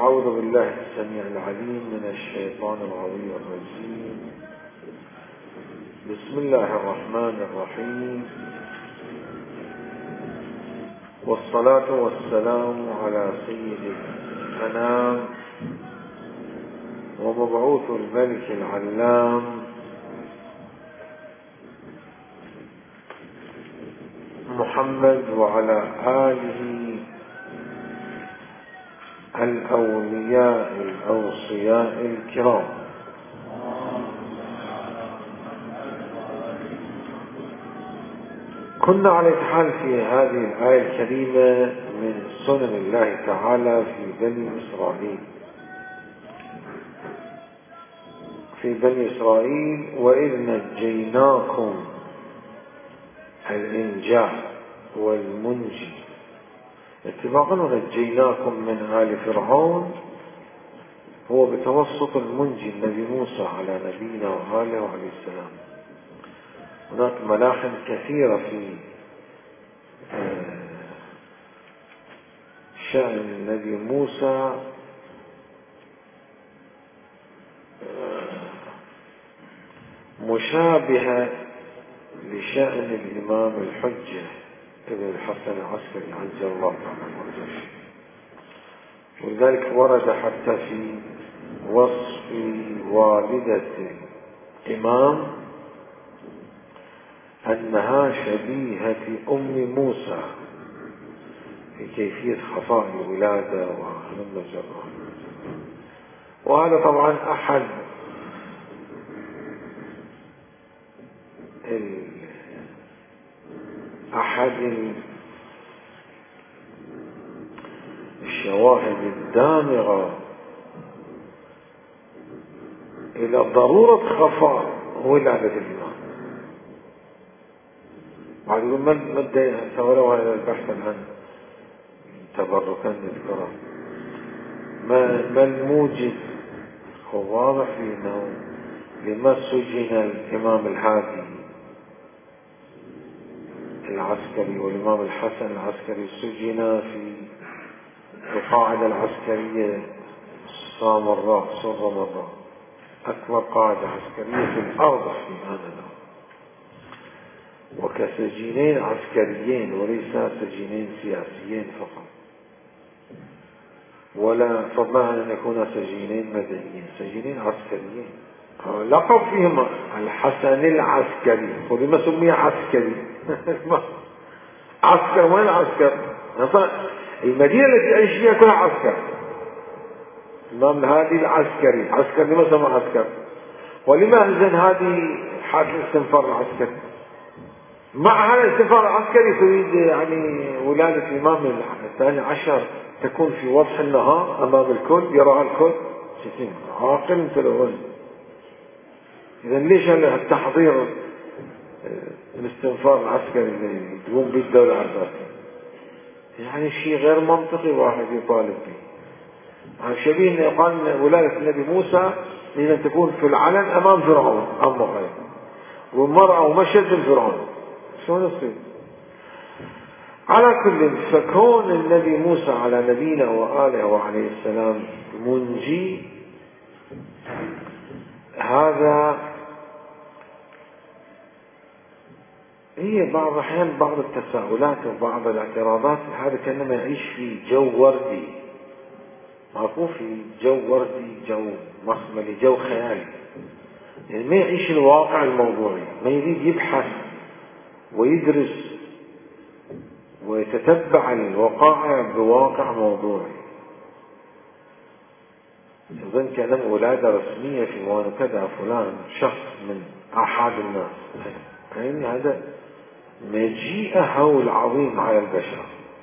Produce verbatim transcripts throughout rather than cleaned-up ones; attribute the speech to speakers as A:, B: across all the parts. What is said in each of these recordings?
A: أعوذ بالله السميع العليم من الشيطان الغوي الرجيم. بسم الله الرحمن الرحيم، والصلاة والسلام على سيد الأنام ومبعوث الملك العلام محمد وعلى آله الأولياء الأوصياء الكرام. كنا على الحال في هذه الآية الكريمة من سنن الله تعالى في بني إسرائيل في بني إسرائيل وإذ نجيناكم، الإنجاء والمنجي اتفاقا، ونجيناكم من آل فرعون هو بتوسط المنجي النبي موسى على نبينا وآله وعليه السلام. هناك ملاحم كثيرة في شأن النبي موسى مشابهة لشأن الإمام الحجة ابن الحسن العسكري عجل الله تعالى فرجه، ولذلك ورد حتى في وصف والدة الإمام أنها شبيهة أم موسى في كيفية خفاء الولادة ومن مجرى. وهذا طبعا أحد ال... أحد الشواهد الدامغة إلى ضرورة خفاء ولادة الإمام. بعد يقول ما ادعي سولوا هذا البحث عن تبركا للكرام، ما ما الموجب هو واضح في أنه لما سجن الإمام الهادي العسكري والإمام الحسن العسكري سجن في القاعدة العسكرية سامراء سرمراء، أكبر قاعدة عسكرية في الأرض في آنذاك، وكسجينين عسكريين وليس سجينين سياسيين فقط، ولا فضلا عن أن يكون سجينين مدنيين، سجينين عسكريين. لقب فيهم الحسن العسكري، ولما سمي عسكري عسكر. وين عسكر؟ المدينة التي يعيش فيها كلها عسكر. الإمام الهادي العسكري، عسكر لما سمى عسكر؟ ولما أنزل هذه حالة الاستنفار العسكري؟ مع هذا الاستنفار العسكري تريد يعني ولادة الإمام الثاني عشر تكون في وضح النهار أمام الكل يراها الكل. عاقل تلون. إذا ليش التحضير الاستنفار العسكري اللي تقوم به الدولة العباسية؟ يعني شيء غير منطقي واحد يطالب به. يعني شبيه أن يقال ولادة النبي موسى إذا تكون في العلن أمام فرعون أم غير، والمرأة ومشهد الفرعون، شو نصير؟ على كل، فكون النبي موسى على نبينا وآله وعليه السلام منجي، هذا هي بعض الأحيان بعض التساؤلات وبعض الاعتراضات. هذا كأنما يعيش في جو وردي، معروف في جو وردي، جو مخملي، جو خيالي، يعني ما يعيش الواقع الموضوعي، ما يريد يبحث ويدرس ويتتبع الوقائع بواقع موضوعي. يظن كأنما ولادة رسمية في موان كذا فلان شخص من أحد الناس، يعني هذا مجيء هول عظيم على البشر.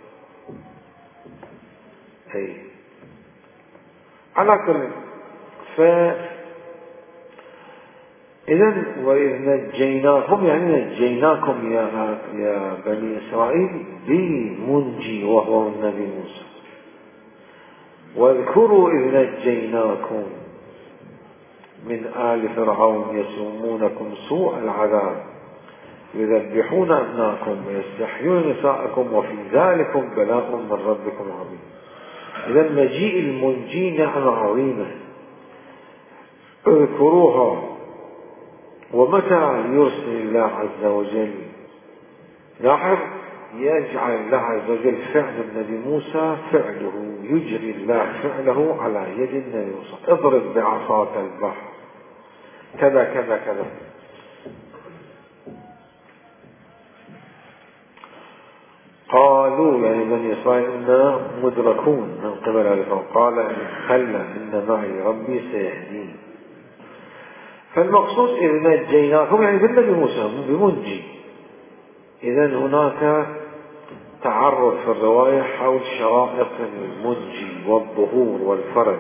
A: أي على كل، ف إذن وإذ نجيناكم يعني نجيناكم يا يا بني إسرائيل بمنجي وهو النبي موسى. واذكروا إذ نجيناكم من آل فرعون يسومونكم سوء العذاب يذبحون أبناءكم ويستحيون نساءكم وفي ذلكم بلاء من ربكم عظيم. إذا مجيء المنجي نعمة عظيمة اذكروها. ومتى يرسل الله عز وجل؟ لاحظ، يجعل الله عز وجل فعل النبي موسى فعله، يجري الله فعله على يد النبي موسى. اضرب بعصاك البحر كذا كذا كذا. قالوا يعني بني إسرائيل إنا مدركون من قبل الفرعون. قال كلا إن معي ربي سيهدين. فالمقصود إذ نجيناكم يعني بالنبي موسى بمنجي. إذن هناك تعرض في الرواية حول شرائط المنجي والظهور والفرج.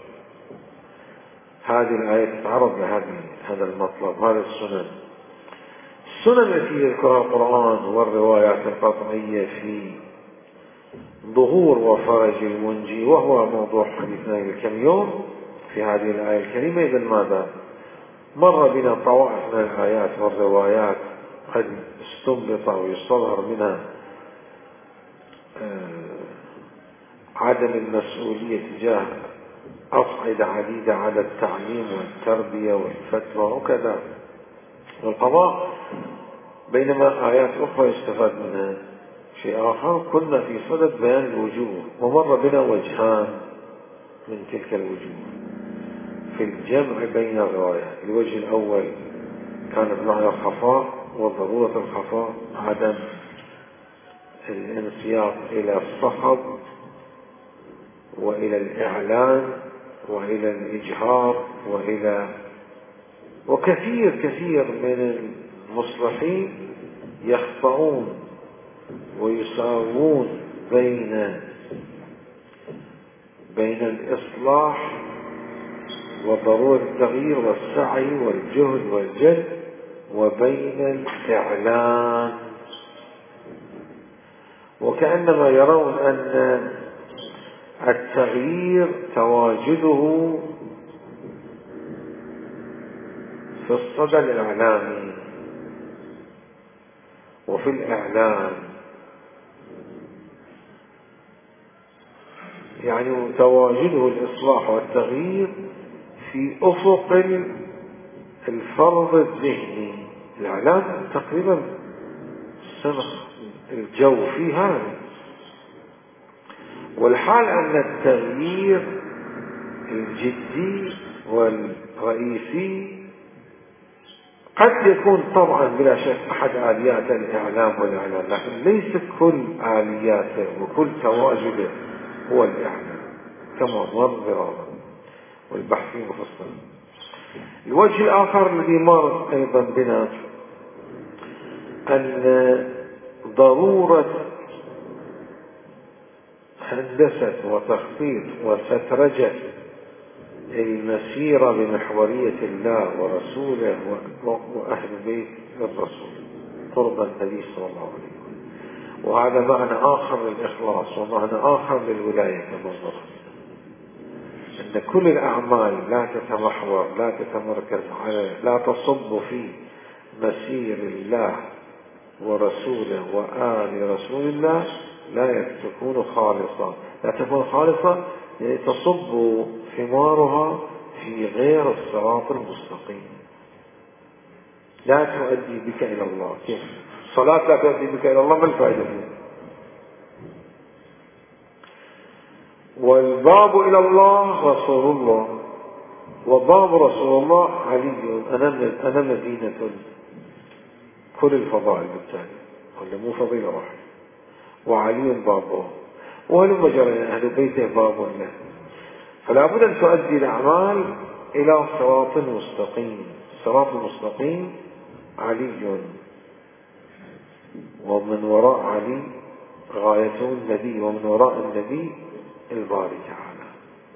A: هذه الآية تتعرض لهذه هذا المطلب، هذا السنن. السنن التي يذكرها القرآن والروايات القطعية في ظهور وفرج المنجي، وهو موضوع حديثنا الكم يوم في هذه الآية الكريمة. إذن ماذا؟ مر بنا طوائف من الآيات والروايات قد استنبط ويستظهر منها عدم المسؤولية تجاه أصعدة عديدة على التعليم والتربية والفتوى وكذا والقضاء، بينما آيات أخرى يستفاد منها شيء آخر. كنا في صدد بيان الوجوه، ومر بنا وجهان من تلك الوجوه في الجمع بين الروايات. الوجه الأول كان بمعنى الخفاء وضرورة الخفاء، عدم الانسياق إلى الصخب وإلى الإعلان وإلى الإجهار وإلى وكثير كثير من المصلحين يخطئون ويساوون بين بين الإصلاح وضرورة التغيير والسعي والجهد والجد وبين الإعلان، وكأنما يرون أن التغيير تواجده في الصدى الإعلامي وفي الإعلان، يعني تواجده الإصلاح والتغيير في أفق الفرض الذهني. الإعلام تقريبا سنة الجو في هذا، والحال أن التغيير الجدي والرئيسي قد يكون طبعا بلا شك أحد آليات الإعلام والإعلان، لكن ليس كل آلياته وكل تواجده هو الإعلام كما مر والبحث مفصل. الوجه الآخر الذي مر أيضا بنا أن ضرورة هندسة وتخطيط وسترجة المسيرة بمحورية الله ورسوله وأهل بيت الرسول قرب النبي صلى الله عليه وسلم، وهذا معنى آخر للإخلاص ومعنى آخر للولاية كما ظهر، أن كل الأعمال لا تتمحور لا تتمركز على لا تصب في مسير الله ورسوله وآل رسول الله لا تكون خالصة، لا تكون خالصة يعني تصب ثمارها في غير الصراط المستقيم، لا تؤدي بك إلى الله. كيف الصلاة لا تؤدي بك إلى الله؟ ما الفائدة فيها؟ والباب إلى الله رسول الله، وباب رسول الله علي. أنا مدينة كل الفضائل بالتالي ولا مو فضيلة واحد، وعلي بابه، وهل مجرى أهل بيته باب له، فلا بد أن تؤدي الأعمال إلى صراط مستقيم. صراط المستقيم علي، ومن وراء علي غايته النبي، ومن وراء النبي الباري تعالى.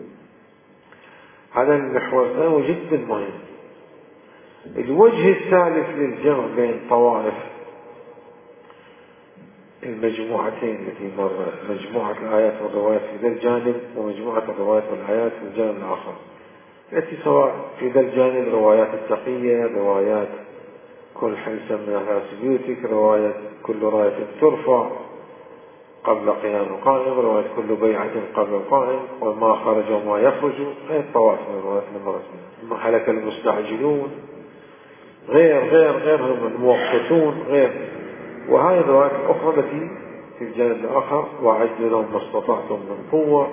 A: هذا المحور الثاني جدا مهم. الوجه الثالث للجمع بين طوائف المجموعتين التي مرت، مجموعة الآيات والروايات في ذا الجانب ومجموعة الروايات والآيات في الجانب الآخر، التي سواء في ذا الجانب روايات التقية، روايات كل حلسة من أهل بيوتك، رواية كل راية ترفع، قبل قيام القائم، رواية كل بيعة قبل القائم، وما خرج وما يخرج، غير طواف من رواية المرة ما هلك المستعجلون، غير غير غير الموقتون، غير. وهذه الروايات الأخرى التي في الجانب الآخر: وأعدوا لهم ما استطعتم من قوة،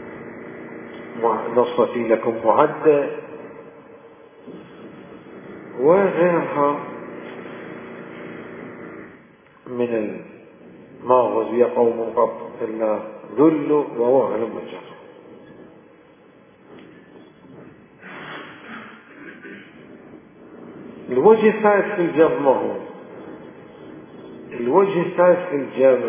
A: نصرتي لكم معدة، وغيرها من ما غزي قوم قط إلا ذل ووهن وجهر. الوجه الثالث في الجمع ما هو؟ الوجه الثالث في الجمع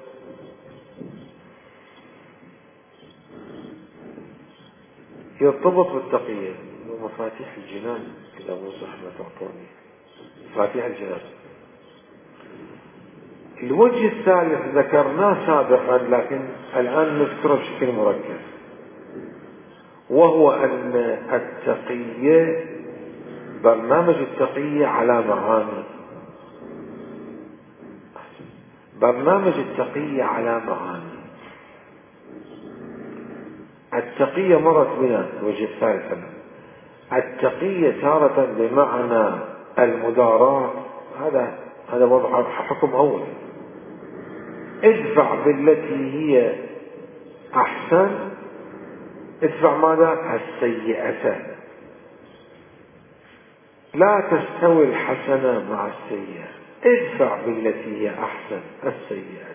A: يرتبط بالتقية، ومفاتيح الجنان إذا وضح ما تعطوني مفاتيح الجنان. الوجه الثالث ذكرناه سابقا لكن الآن نذكره بشكل مركز، وهو أن التقية، برنامج التقية على معاني. برنامج التقية على معاني. التقية مرت بنا الوجه الثالث. التقية تارة بمعنى المداراة، هذا هذا وضع حكم أول. ادفع بالتي هي أحسن، ادفع ماذا؟ السيئة. لا تستوي الحسنة مع السيئة، ادفع بالتي هي أحسن السيئة.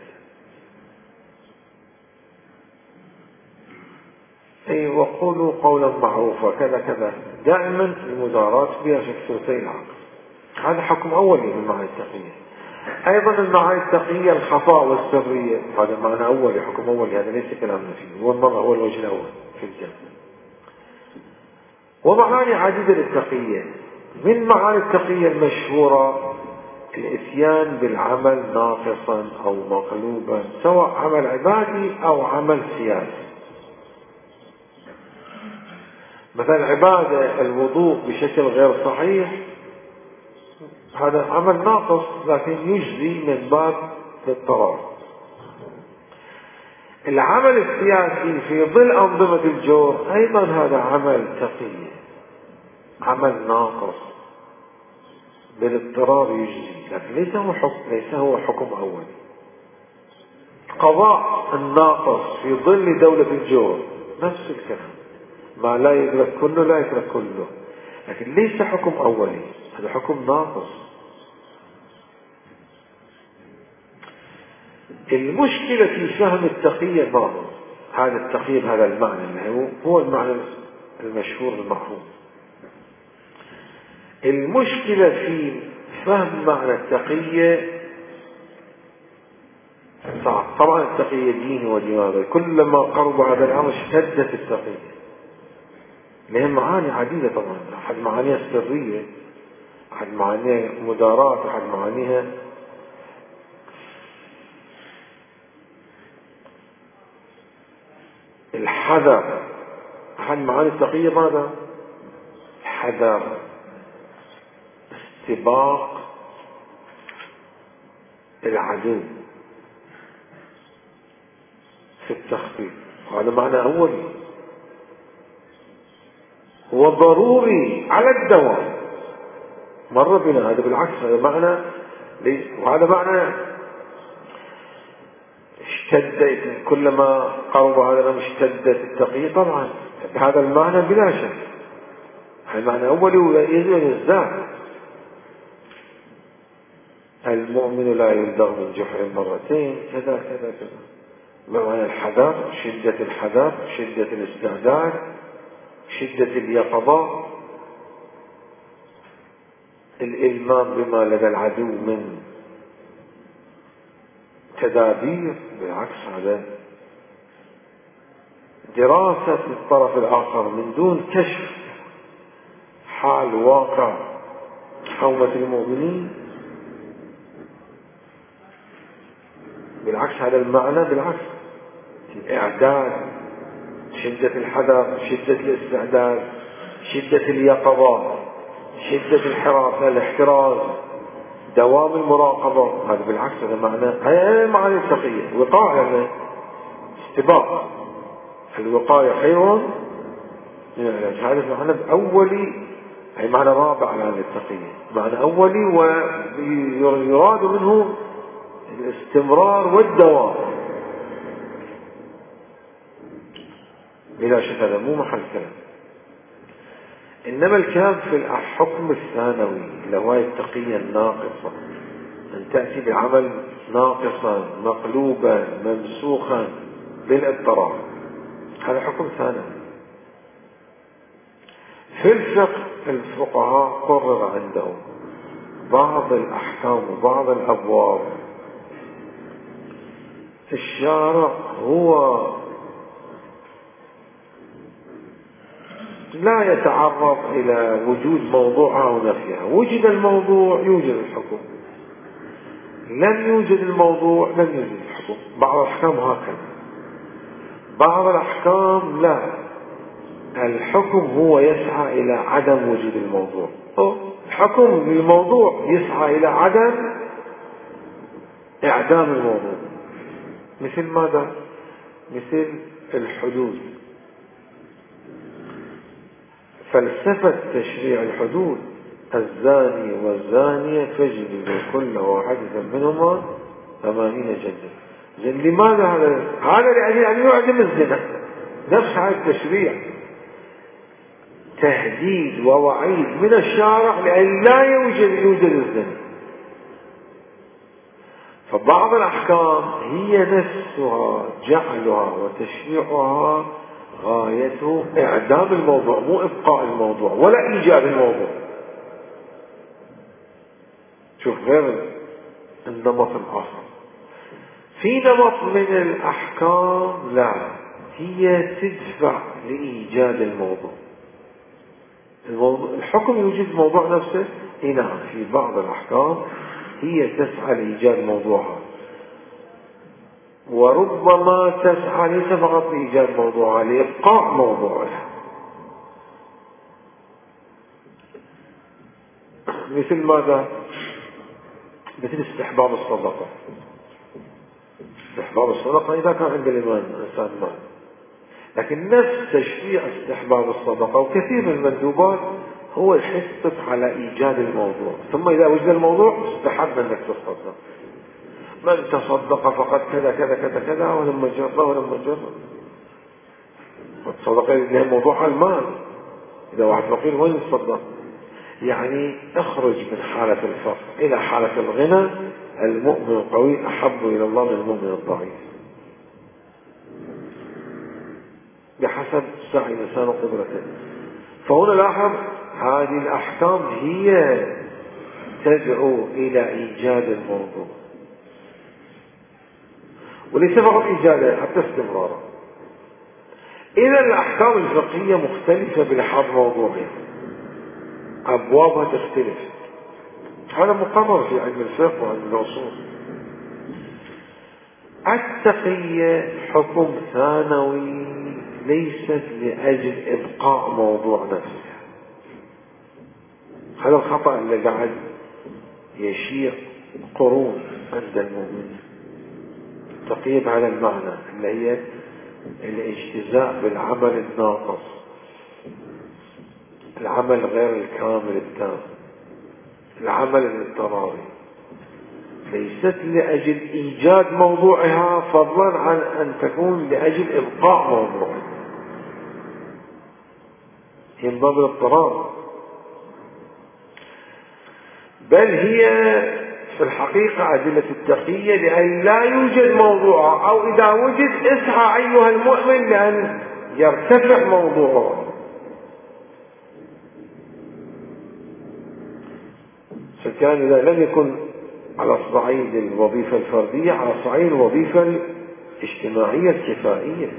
A: أي وقولوا قولا معروفا كذا كذا، دائما المدارات بها شكلتي العقل. هذا حكم أولي من معاني التقية. أيضا المعاني التقية الخفاء والسرية، هذا معنى أولي، حكم أولي، هذا ليس كلامنا فيه، هو المرة هو الوجه الأول في الجنة. ومعاني عديدة للتقية. من معاني التقية المشهورة الإتيان بالعمل ناقصا أو مقلوبا، سواء عمل عبادي أو عمل سياسي. مثلا عبادة الوضوء بشكل غير صحيح، هذا عمل ناقص لكن يجزي من باب الاضطرار. العمل السياسي في ظل أنظمة الجور أيضا هذا عمل تقي، عمل ناقص بالاضطرار يجزي، لكن ليس هو حكم، ليس هو حكم أول. قضاء الناقص في ظل دولة الجور نفس الكلام، ما لا يدرك كله لا يدرك كله، لكن ليس حكم أولي، هذا حكم ناقص. المشكلة في فهم التقية ما هو؟ هذا التقية بهذا المعنى اللي هو المعنى المشهور المعروف. المشكلة في فهم معنى التقية صعب. طبعا التقية دين ودماغ، كلما قرب هذا الأمر اشتدت التقية، لهم معاني عديدة. طبعا أحد معانيها السرية، أحد معانيها مداراة، أحد معانيها الحذر. أحد معاني التقية ماذا؟ الحذر، استباق العدو في التخطيط، هذا معنى أولي وضروري على الدوام. مر بنا هذا بالعكس، هذا معنى، وهذا معنى اشتدت، كلما قرب هذا الأمر اشتدت التقية. طبعا بهذا المعنى بلا شك هذا معنى أولي ويزداد. المؤمن لا يلدغ من جحر مرتين كذا كذا كذا، بمعنى الحذر، شدة الحذر، شدة الاستعداد، شدة اليقظة، الإلمام بما لدى العدو من تدابير. بالعكس هذا دراسة الطرف الآخر من دون كشف حال واقع حومة المؤمنين. بالعكس هذا المعنى، بالعكس الإعداد، شدة الحذر، شدة الاستعداد، شدة اليقظة، شدة الحراسة، الاحتراز، دوام المراقبة، هذا بالعكس هذا معنى، هذا معنى التقية. وقاية يعني استباق، الوقاية خير من العلاج، هذا معنى أولي، أي معنى رابع على هذه التقية، معنى أولي، ويراد منه الاستمرار والدوام بلا شك، هذا مو محل كلام. إنما الكلام في الحكم الثانوي اللي هو التقية الناقصة، أن تأتي بعمل ناقصا مقلوبا ممسوخا بالاضطرار، هذا حكم ثانوي. في الفقه الفقهاء قرر عندهم بعض الأحكام وبعض الأبواب الشارع هو لا يتعرض إلى وجود موضوعها أو نفيها، وجد الموضوع يوجد الحكم، لم يوجد الموضوع لم يوجد الحكم. بعض الأحكام هكذا، بعض الأحكام لا، الحكم هو يسعى إلى عدم وجود الموضوع، الحكم للموضوع يسعى إلى عدم إعدام الموضوع. مثل ماذا؟ مثل الحدود، فلسفة تشريع الحدود الزاني والزانية فاجلدوا كل واحدة منهما ثمانين جلدة. زين لماذا هذا؟ هذا لأجل أن يعدم الزنا، نفس هذا التشريع تهديد ووعيد من الشارع لأن لا يوجد يوجد الزنا. فبعض الأحكام هي نفسها جعلها وتشريعها غايته إعدام الموضوع، مو إبقاء الموضوع ولا إيجاد الموضوع. شوف غير النمط الآخر، في نمط من الأحكام لا، هي تدفع لإيجاد الموضوع. الموضوع الحكم يوجد الموضوع نفسه، نعم في بعض الأحكام هي تسعى لإيجاد موضوعها، وربما تسعى ليس فقط لإيجاد موضوعها، لإبقاء موضوعها. مثل ماذا؟ مثل استحباب الصدقة. استحباب الصدقة إذا كان عند الإمام إنسان مال، لكن نفس تشريع استحباب الصدقة وكثير من المندوبات هو يحثك على إيجاد الموضوع، ثم إذا وجد الموضوع استحب أنك تصدق. من تصدق فقد كذا كذا كذا كذا ولما جرى ولما جرى الصدقة اللي هي موضوع المال. إذا واحد فقير وين يتصدق؟ يعني اخرج من حالة الفقر إلى حالة الغنى. المؤمن القوي أحب إلى الله من المؤمن الضعيف بحسب سعي الإنسان وقدرته. فهنا لاحظ هذه الأحكام هي تدعو إلى إيجاد الموضوع، وليس فقط إيجاده حتى استمراره. إذا الأحكام الفقهية مختلفة بلحاظ موضوعها، أبوابها تختلف، هذا مقرر في علم الفقه وعلم الأصول. التقية حكم ثانوي ليست لأجل إبقاء موضوع نفسه. هذا الخطأ اللي قاعد يشيع قرون عند المؤمنين. التقية بهذا المعنى اللي هي الاجتزاء بالعمل الناقص، العمل غير الكامل التام، العمل الاضطراري، ليست لأجل إيجاد موضوعها فضلا عن أن تكون لأجل إبقاء موضوعها، هي من باب الاضطرار. بل هي في الحقيقة أدلة التقية لأن لا يوجد موضوعها، أو إذا وجد اسعى أيها المؤمن لأن يرتفع موضوعها. فكان إذا لم يكن على صعيد الوظيفة الفردية، على صعيد الوظيفة الاجتماعية الكفائية.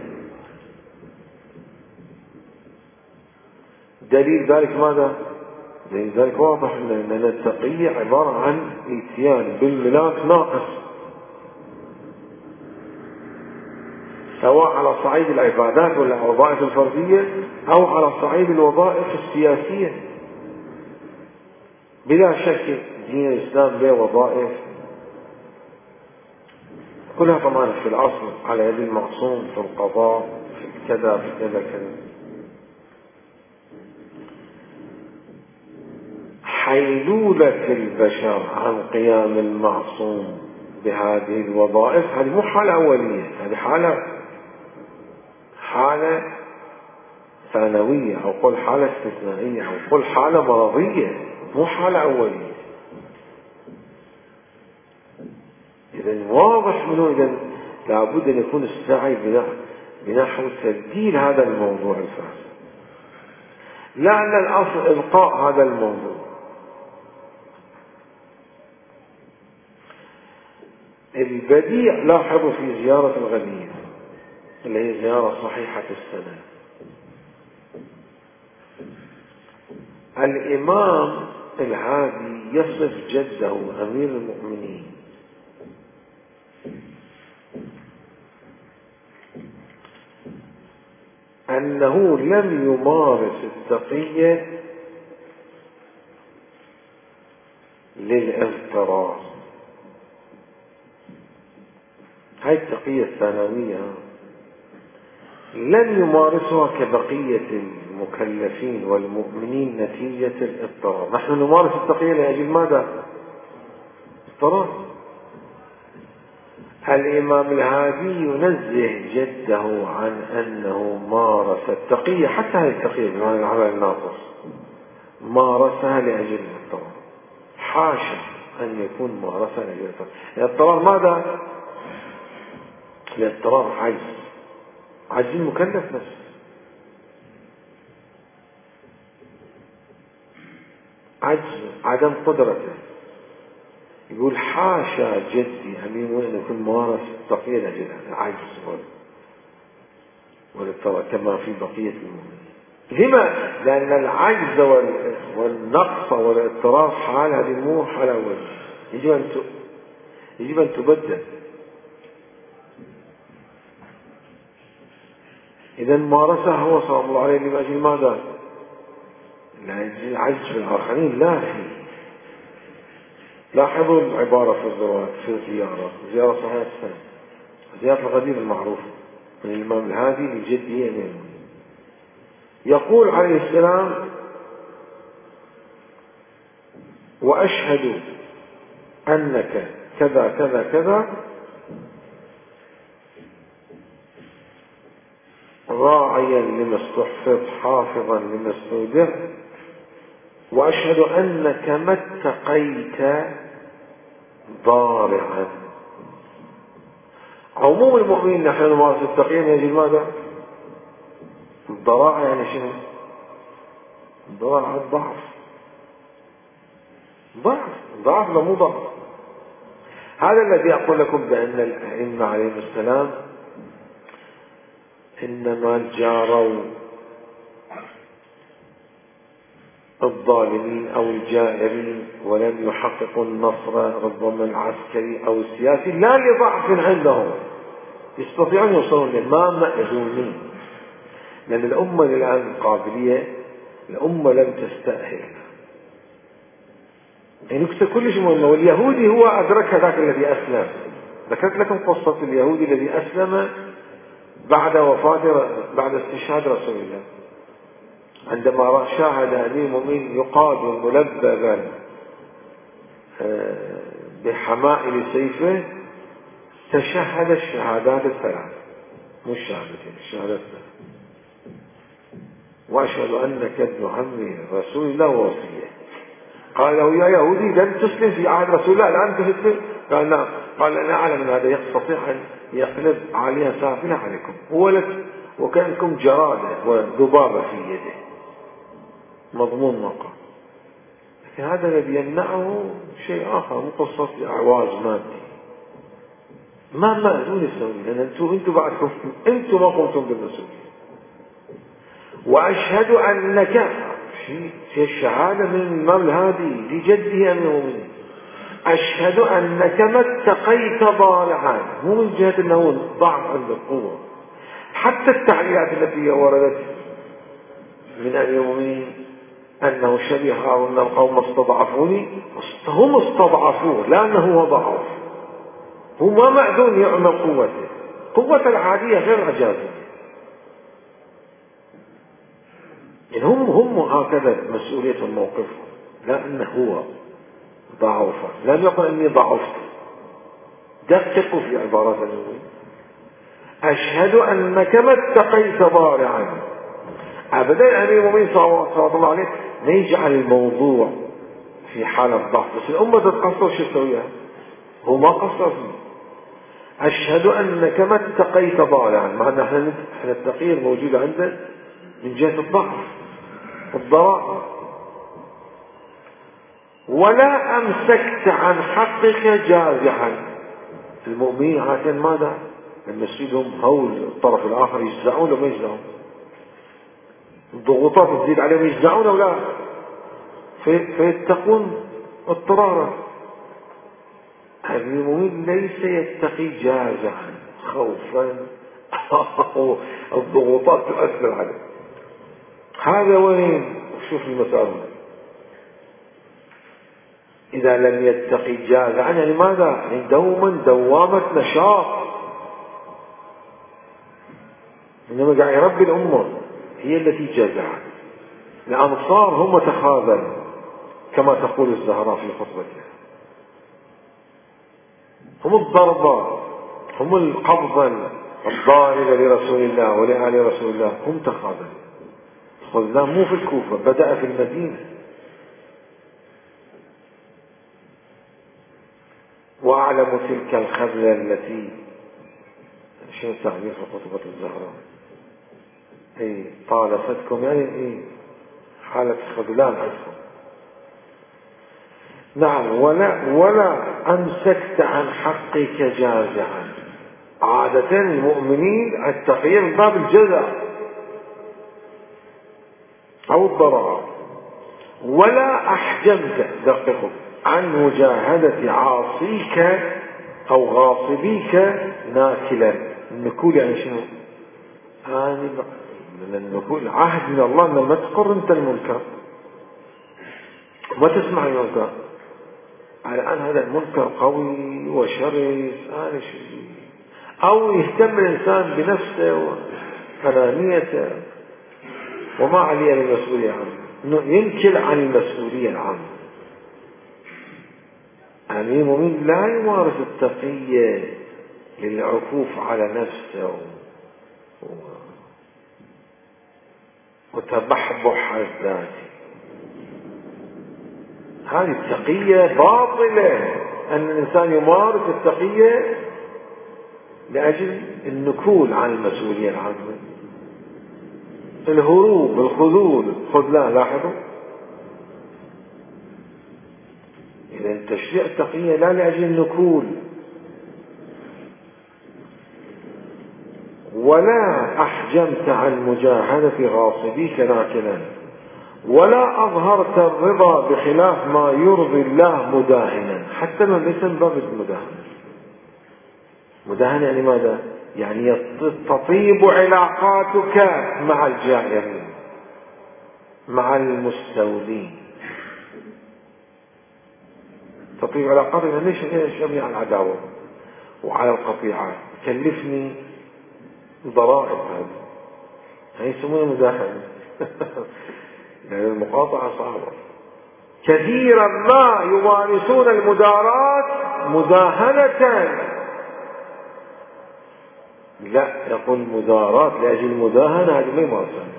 A: دليل ذلك ماذا؟ دليل ذلك واضح أن التقية عبارة عن إتيان بالملاك ناقص، سواء على صعيد العبادات ولا الوظائف الفردية أو على صعيد الوظائف السياسية. بلا شك دين الإسلام له وظائف كلها طبعا في الأصل على يد المعصوم، في القضاء، في كذا في كذا كذا. حيلولة البشر عن قيام المعصوم بهذه الوظائف هذه مو حالة أولية، هذه حالة حالة ثانوية، أو قل حالة استثنائية، أو قل حالة مرضية، مو حالة أولية. إذا واضح منه إذا لابد أن يكون السعي بنحو تبديل هذا الموضوع الفاسد، لا أن الأصل إلقاء هذا الموضوع. البديع لاحظوا في زيارة الغنية اللي هي زيارة صحيحة السنة، الإمام الهادي يصف جده أمير المؤمنين أنه لم يمارس التقية للاغترار. هاي التقية الثانوية لن يمارسها كبقية المكلفين والمؤمنين نتيجة الاضطرار. نحن نمارس التقية لأجل ماذا؟ اضطرار. الإمام الهادي ينزه جده عن أنه مارس التقية، حتى هذه التقية بمعنى العمل الناقص مارسها لأجل الاضطرار، حاشا أن يكون مارسها لأجل الاضطرار. الاضطرار ماذا؟ الاضطرار عجز، عجز المكلف نفسه، عجز، عدم قدرته. يقول حاشا جدي أمين وين يكون مارس التقية لأجل العجز والاضطرار كما في بقية المؤمنين. لما؟ لأن العجز والنقص والاضطرار حال هذه مو حال أول، يجب أن يجب أن تبدل. إذا مارسها هو صلى الله عليه وسلم لأجل ماذا؟ لأجل العجز في الآخرين لا فيه. لاحظوا العبارة في الزواج في الزيارة، زيارة صحيحة السنة، زيارة الغدير المعروفة من الإمام الهادي لجده أمير المؤمنين، يقول عليه السلام: وأشهد أنك كذا كذا كذا راعيا لما استحفظ حافظا لما استودع، وأشهد أنك ما اتقيت ضارعا. عموم المؤمنين نحن نمارس التقية من أجل ماذا؟ الضراعة يعني شنو؟ الضراعة الضعف، ضعف ضعف لا مو ضعف. هذا الذي أقول لكم بأن الأئمة عليهم السلام إنما جاروا الظالمين أو الجائرين ولم يحققوا النصر ربما العسكري أو السياسي لا لضعف عندهم، يستطيعون يوصلون لما مأذونين. لأن الأمة الآن القابلية الأمة لم تستأهل، يعني نكتة كل شيء مهمة. واليهودي هو أدرك ذاك الذي أسلم. ذكرت لكم قصة اليهودي الذي أسلم بعد وفاة بعد استشهاد رسول الله، عندما شاهد أمير المؤمنين يقاد ملببا بحمائل سيفه تشهد الشهادات الثلاث، مو الشهادتين، الشهادات الثلاث، وأشهد أنك ابن عم رسول الله ووصيه. قال له: يا يهودي لم تسلم في عهد رسول الله الآن تسلم؟ قال: نعم. قال: أنا أعلم أن هذا يستطيع أن يقلب عليها سافلة عليكم، ولد وكأنكم جرادة وذبابة في يده، مضمون مقام. لكن هذا الذي يمنعه شيء آخر، مو قصة أعواز مادي. ما مأذون السوي، لأن أنتم أنتم بعدكم أنتم ما قمتم بالمسؤولية. وأشهد أنك في الشهادة من الإمام الهادي لجده أمير المؤمنين، أشهد أنك ما اتقيت ضارعا، مو من جهة أنه ضعف عند القوة. حتى التعليلات التي وردت من أمير المؤمنين أنه شبه هارون القوم استضعفوني، هم استضعفوه لأنه هو ضعف، هو ما معدون يعمل قوته، قوة العادية غير عجازة. يعني هم هم هكذا مسؤولية الموقف، لأنه هو ضعف، لم يقل إني ضعفت. دققوا في عبارات النبي: أشهد أنك ما اتقيت ضارعا. أبدا أمير المؤمنين صلى الله عليه ما يجعل الموضوع في حالة ضعف، بس الأمة تتقصر شو تسويها؟ هو ما قصر فيه. أشهد أنك ما اتقيت ضارعا، مع أن احنا التقية الموجودة عندنا من جهة الضعف والضراء. ولا أمسكت عن حقك جازعا. المؤمنين عادة ماذا؟ لما يصيبهم هول الطرف الآخر يجزعون ولا ما يجزعون؟ الضغوطات تزيد عليهم يجزعون أو لا؟ في فيتقون اضطرارا. المؤمن ليس يتقي جازعا خوفا الضغوطات تؤثر عليه. هذا وين؟ شوف المسألة: إذا لم يتقي جازعا يعني ماذا؟ يعني دوما دوامة نشاط، إنما قاعد يربي الأمة هي التي جازعت. الأنصار هم تخاذلوا كما تقول الزهراء في خطبتها، هم الضربة، هم القبضة الضاربة لرسول الله ولآل رسول الله، هم تخاذلوا. خذلان مو في الكوفة، بدأ في المدينة. وأعلم تلك الخذلة التي شنو تعبير في خطبة الزهراء؟ اي طالفتكم، يعني اي حالة خذلان عندكم. نعم. ولا ولا أمسكت عن حقك جازعا. عادة المؤمنين التقية من باب الجزع أو الضرر. ولا أحجمت، دققوا، عن مجاهدة عاصيك أو غاصبيك ناكلا. النكول يعني شنو؟ آني من النكول عهد من الله أن ما تقر أنت المنكر، ما تسمع المنكر. على أن هذا المنكر قوي وشرس، هذا شيء. أو يهتم الإنسان بنفسه وأنانيته وما عليه المسؤولية عنه، ينكل عن المسؤولية العامة. يعني المؤمن لا يمارس التقية للعكوف على نفسه وتبحبح الذات. هذه التقية باطلة، أن الإنسان يمارس التقية لأجل النكول عن المسؤولية العامة، الهروب، الخذول، الخذلان. لاحظوا، إذا تشريع التقية لا لأجل النكول. ولا أحجمت عن مجاهدة غاصبيك ناكلا. ولا أظهرت الرضا بخلاف ما يرضي الله مداهنا. حتى ما ليس من باب المداهنة. مداهنة يعني ماذا؟ يعني تطيب علاقاتك مع الجائرين، مع المستولين. تطيب علاقاتك، ليش ليش أبني على العداوة وعلى القطيعة؟ كلفني ضرائب. هذه هي يسمونها مداهنة. يعني المقاطعة صعبة. كثيرا ما يمارسون المدارات مداهنة. لا، يقول مدارات لأجل المداهنة، هذه ما يمارسون.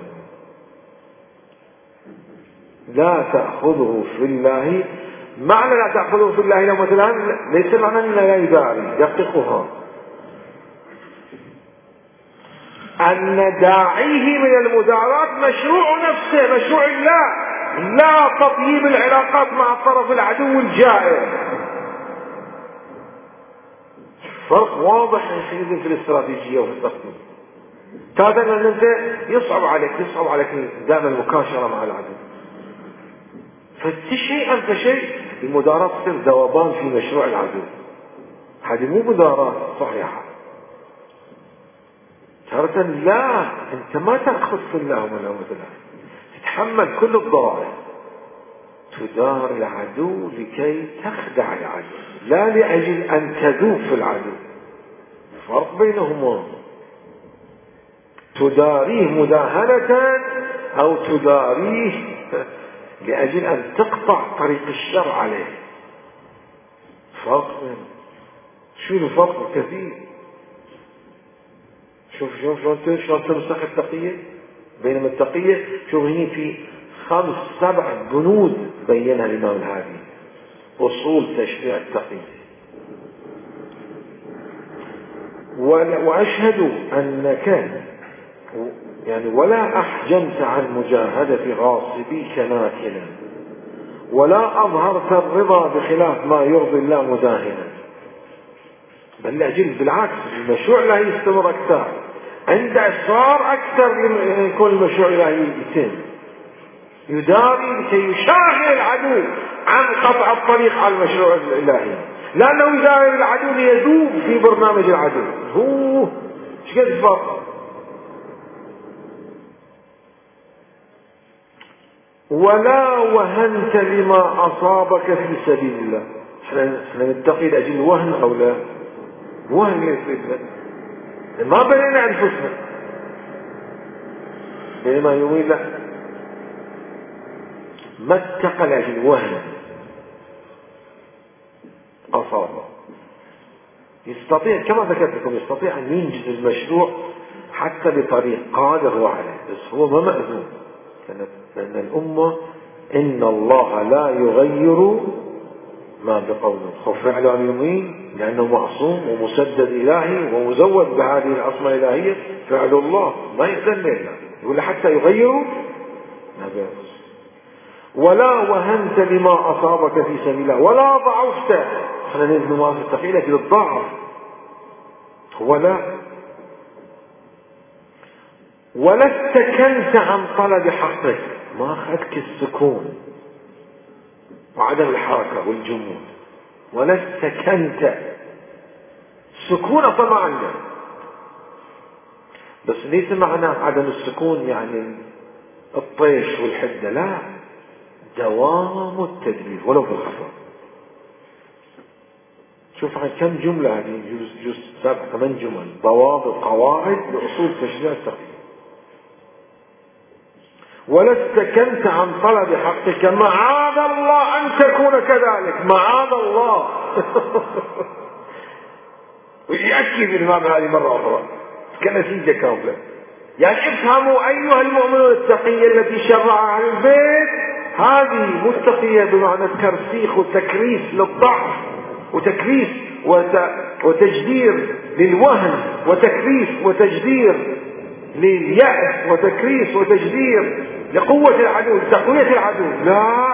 A: لا تأخذه في الله. معنى لا تأخذه في الله لو مثلا ليس معنى أنه لا يداري. دققها، أن داعيه من المدارات مشروع نفسه، مشروع الله، لا تطيب العلاقات مع الطرف العدو الجائر. فرق واضح يا سيدي في الاستراتيجية وفي التخطيط. كذا أن أنت يصعب عليك يصعب عليك دائما المكاشرة مع العدو، فشيء أنت شيء المدارات تصير ذوبان في مشروع العدو. هذه مو مدارات صحيحة. تارة لا، أنت ما تأخذ في الله ومن أمد الله، تتحمل كل الضرائب تدار العدو لكي تخدع العدو، لا لأجل أن تذوب في العدو. فرق بينهما، تداريه مداهنة أو تداريه لأجل أن تقطع طريق الشر عليه. فرق بينهما، شو الفرق كثير. شوف شوف شلون شلون تمسك التقية. بينما التقية شوف هني في خمس سبع بنود بينها الإمام الهادي، أصول تشريع التقية. وأشهد أنك يعني ولا أحجمت عن مجاهدة غاصبيك ناكلا، ولا أظهرت الرضا بخلاف ما يرضي الله مداهنا، بل لأجل بالعكس المشروع لا يستمر أكثر، عند إصرار أكثر يكون المشروع الإلهي يتم، يداري لكي يشاغل العدو عن قطع الطريق على المشروع الإلهي، لأنه يداري العدو ليذوب في برنامج العدو. هو ايش قد فرق. ولا وهنت لما أصابك في سبيل الله. احنا نتقي لأجل وهن أو لا؟ وهن يصيبنا ما بنينا أنفسنا، بينما يقول لا، ما اتقى لأجل وهن أصابه. يستطيع كما ذكرت لكم يستطيع أن ينجز المشروع حتى بطريق قادر هو عليه، بس هو ما مأذون، لأن الأمة إن الله لا يغير ما بقوله. خف فعل اليمين لأنه معصوم ومسدد إلهي ومزود بهذه العصمة الإلهية، فعل الله ما يأذن له، يقول حتى يغيروا ما بقوله. ولا وهنت لما أصابك في سبيل الله ولا ضعفت. احنا نزل ما في التقيلة في الضعف. ولا ولا استكنت عن طلب حقك، ما أخذك السكون وعدم الحركة والجمود. ولا استكنت، سكون طبعا بس ليس معنى عدم السكون يعني الطيش والحدة، لا، دوام التدبير ولو في الخفاء. شوف عن كم جملة هذه، جزء جزء سبع ثمان جمل، ضوابط قواعد لأصول تشريع التقييد. ولا استكنت عن طلب حقك، معاذ الله أن تكون كذلك، معاذ الله. ويأكد الإمام هذه مرة أخرى كنتيجة كاملة. يعني افهموا أيها المؤمنون التقية التي شرعها أهل البيت، هذه متقية بمعنى الترسيخ والتكريس للضعف، وتكريس وتجدير للوهن، وتكريس وتجدير لليأس، وتكريس وتجدير لقوة العدو، تقوية العدو. لا،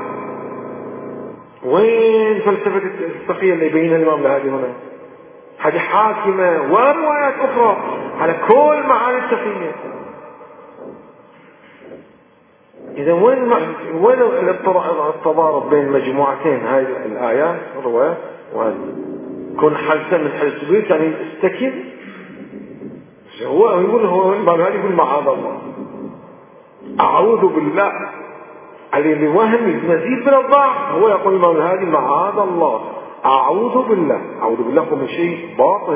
A: وين فلسفة التقية اللي بين الإمام الهادي هنا؟ هذه حاكمة وروايات أخرى على كل معاني التقية. إذا وين وين التضارب بين مجموعتين هاي الآيات الروايات؟ كن حلسا من حلس بيت يعني استكن. هو يقول هو الإمام الهادي يقول معاذ الله، أعوذ بالله، عليه بوهم مزيد من الضعف. هو يقول الإمام الهادي معاذ الله، أعوذ بالله، أعوذ بالله من شيء باطل.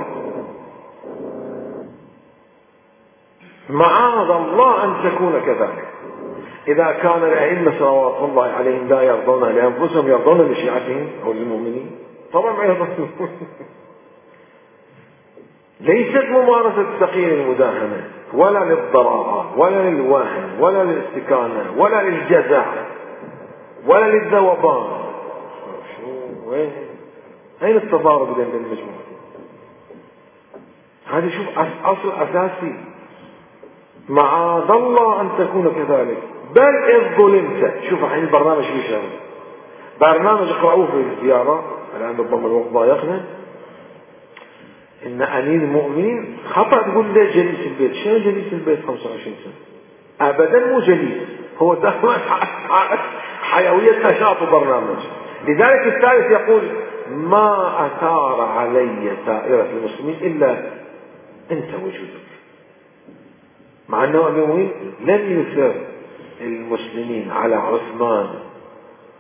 A: معاذ الله أن تكون كذلك. إذا كان الأئمة صلوات الله عليهم لا يرضون لأنفسهم، يرضون لشيعتهم أو للمؤمنين؟ طبعا ما يرضون. ليست ممارسة التقية للمداهنة ولا للضراعة ولا للوهن ولا للاستكانة ولا للجزع ولا للذوبان. شو وين أين التضارب بين المجموعة؟ هذه شوف أصل أساسي، معاذ الله أن تكون كذلك. بل إذ ظلمت، شوف الحين البرنامج فيه شغل، برنامج اقرأوه في الزيارة الآن ربما الوقت ضايقنا. إن أمير المؤمنين خطأ تقول لي جليس البيت. شنو جليس البيت خمسة وعشرين سنة؟ أبدا مو جليس، هو دائما حيوية نشاط وبرنامج. لذلك الثالث يقول ما أثار علي سائرة المسلمين إلا أنت وجودك. مع أنه أمير المؤمنين لم يثر المسلمين على عثمان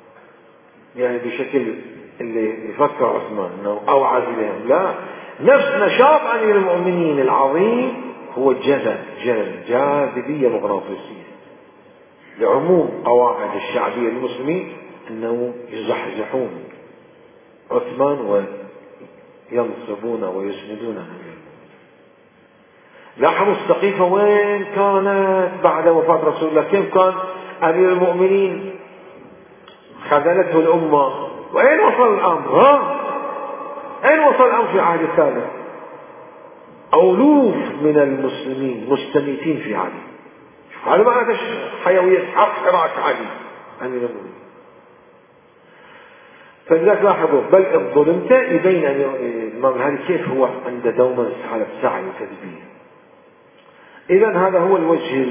A: يعني بشكل اللي يفكر عثمان انه اوعز اليهم، لا، نفس نشاط امير المؤمنين العظيم هو جذب جاذبيه مغناطيسيه لعموم قواعد الشعبيه للمسلمين انه يزحزحون عثمان وينصبون ويسندون امير المؤمنين. لاحظوا السقيفه وين كانت بعد وفاه رسول الله، كيف كان امير المؤمنين خذلته الامه، وأين وصل الأمر؟ ها؟ أين وصل الأمر في عهد الثالث؟ ألوف من المسلمين مستميتين في علي. هذا معنى حيوية حق حراك علي أمير المؤمنين. فلذلك لاحظوا بل إن ظلمت يبين الإمام الهادي كيف هو عند دوما حالة سعي وتدبير. إذن هذا هو الوجه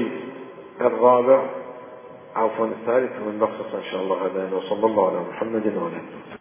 A: الرابع عفوا الثالث من نخصص إن شاء الله هذا، وصلى الله على محمد وعلى آله.